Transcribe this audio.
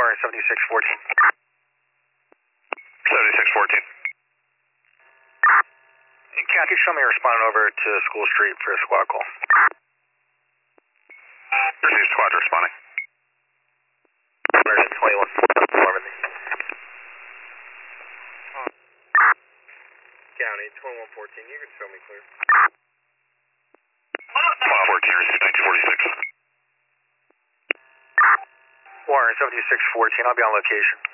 Warren 7614. 7614. Kathy, show me responding over to School Street for a squad call. Received, squad responding. 121 Normandy. County 2114, you can show me clear. 1214, received 1946. Warren 7614, I'll be on location.